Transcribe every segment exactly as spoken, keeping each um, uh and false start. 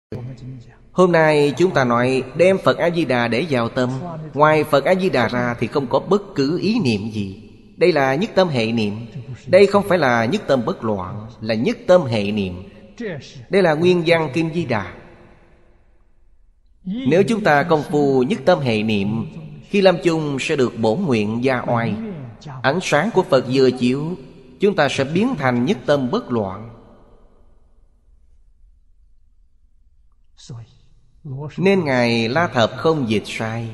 Hôm nay chúng ta nói đem Phật A-di-đà để vào tâm. Ngoài Phật A-di-đà ra thì không có bất cứ ý niệm gì. Đây là nhất tâm hệ niệm. Đây không phải là nhất tâm bất loạn, là nhất tâm hệ niệm. Đây là nguyên văn Kinh Di Đà. Nếu chúng ta công phu nhất tâm hệ niệm, khi lâm chung sẽ được bổn nguyện gia oai. Ánh sáng của Phật vừa chiếu, chúng ta sẽ biến thành nhất tâm bất loạn. Nên Ngài La Thập không dịch sai.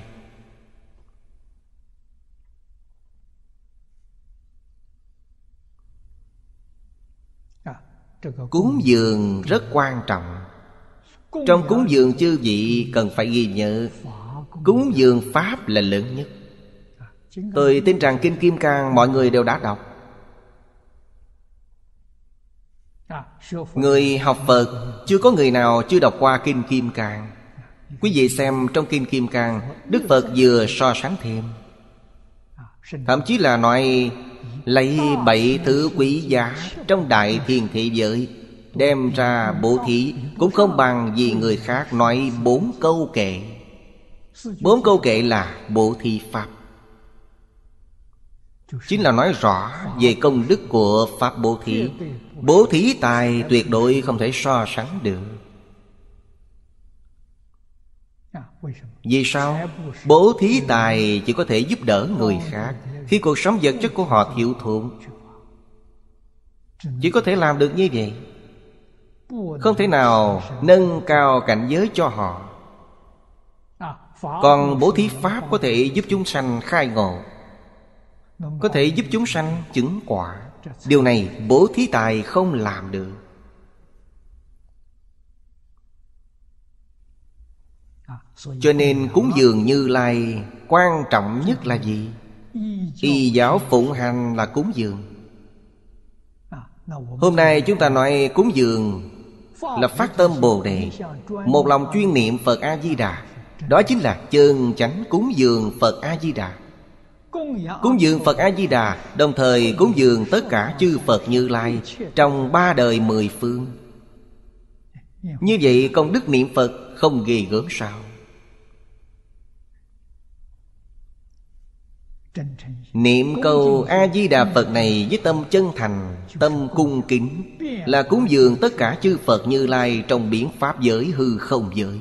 Cúng dường rất quan trọng. Trong cúng dường chư vị cần phải ghi nhớ cúng dường Pháp là lớn nhất. Tôi tin rằng Kinh Kim Cang mọi người đều đã đọc. Người học Phật chưa có người nào chưa đọc qua Kinh Kim Cang. Quý vị xem trong Kinh Kim Cang, Đức Phật vừa so sánh thêm, thậm chí là nói lấy bảy thứ quý giá trong đại thiên thế giới đem ra bố thí, cũng không bằng gì người khác nói bốn câu kệ. Bốn câu kệ là bố thí Pháp, chính là nói rõ về công đức của Pháp bố thí. Bố thí tài tuyệt đối không thể so sánh được. Vì sao? Bố thí tài chỉ có thể giúp đỡ người khác khi cuộc sống vật chất của họ thiếu thốn. Chỉ có thể làm được như vậy, không thể nào nâng cao cảnh giới cho họ. Còn bố thí Pháp có thể giúp chúng sanh khai ngộ, có thể giúp chúng sanh chứng quả. Điều này bố thí tài không làm được. Cho nên cúng dường Như Lai quan trọng nhất là gì? Y giáo phụng hành là cúng dường. Hôm nay chúng ta nói cúng dường là phát tâm Bồ Đề, một lòng chuyên niệm Phật A-di-đà. Đó chính là chân chánh cúng dường Phật A-di-đà. Cúng dường Phật A-di-đà đồng thời cúng dường tất cả chư Phật Như Lai trong ba đời mười phương. Như vậy công đức niệm Phật không ghê gớm sao? Niệm câu A-di-đà Phật này với tâm chân thành, tâm cung kính là cúng dường tất cả chư Phật Như Lai trong biển Pháp giới hư không giới.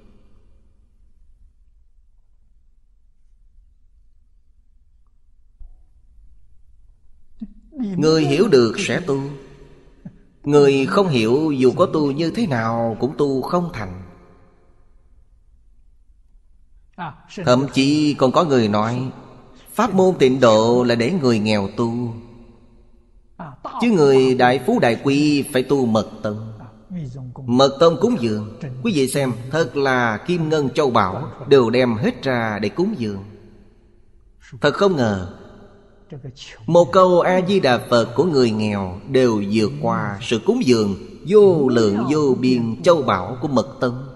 Người hiểu được sẽ tu. Người không hiểu dù có tu như thế nào cũng tu không thành. Thậm chí còn có người nói pháp môn Tịnh Độ là để người nghèo tu, chứ người đại phú đại quý phải tu mật tông. Mật tông cúng dường, quý vị xem, thật là kim ngân châu bảo đều đem hết ra để cúng dường. Thật không ngờ một câu A-di-đà Phật của người nghèo đều vượt qua sự cúng dường vô lượng vô biên châu bảo của mật tông.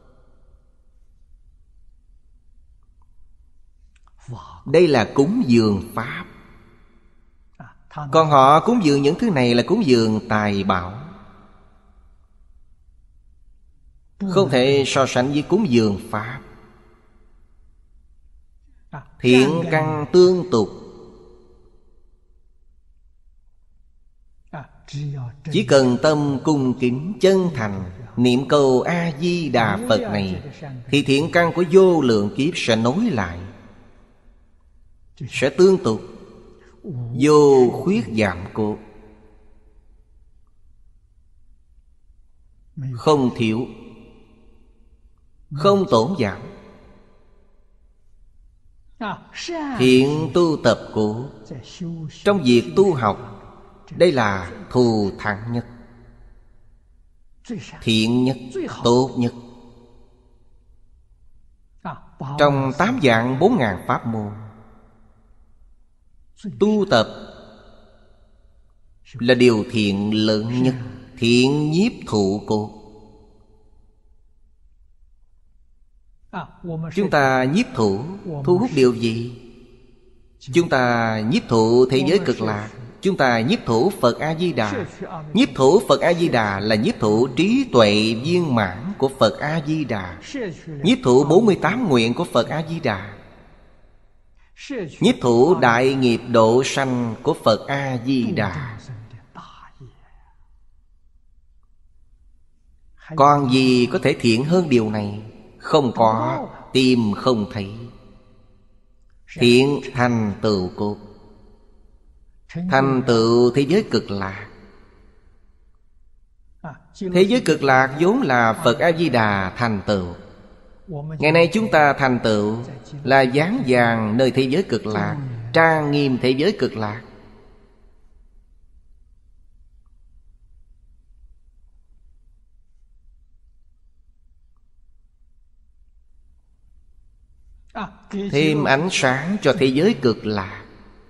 Đây là cúng dường Pháp. Còn họ cúng dường những thứ này là cúng dường tài bảo, không thể so sánh với cúng dường Pháp. Thiện căn tương tục. Chỉ cần tâm cung kính chân thành niệm câu A-di-đà Phật này, thì thiện căn của vô lượng kiếp sẽ nối lại, sẽ tương tục, vô khuyết giảm cốt, không thiếu, không tổn giảm. Thiện tu tập của trong việc tu học, đây là thù thắng nhất, thiện nhất, tốt nhất. Trong tám vạn bốn ngàn pháp môn, tu tập là điều thiện lớn nhất, thiện nhiếp thụ cốt. Chúng ta nhiếp thụ, thu hút điều gì? Chúng ta nhiếp thụ thế giới cực lạc. Chúng ta nhiếp thủ Phật A-di-đà. Nhiếp thủ Phật A-di-đà là nhiếp thủ trí tuệ viên mãn của Phật A-di-đà, nhiếp thủ bốn mươi tám nguyện của Phật A-di-đà, nhiếp thủ đại nghiệp độ sanh của Phật A-di-đà. Còn gì có thể thiện hơn điều này? Không có, tìm không thấy. Thiện thành tựu cốt, thành tựu thế giới cực lạc. Thế giới cực lạc vốn là Phật A-di-đà thành tựu. Ngày nay chúng ta thành tựu là dáng vàng nơi thế giới cực lạc, trang nghiêm thế giới cực lạc. Thêm ánh sáng cho thế giới cực lạc.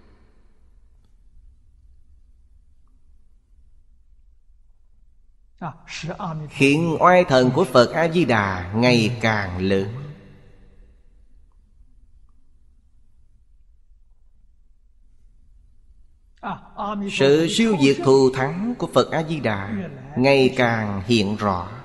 Khiến oai thần của Phật A-di-đà ngày càng lớn. Sự siêu diệt thù thắng của Phật A-di-đà ngày càng hiện rõ.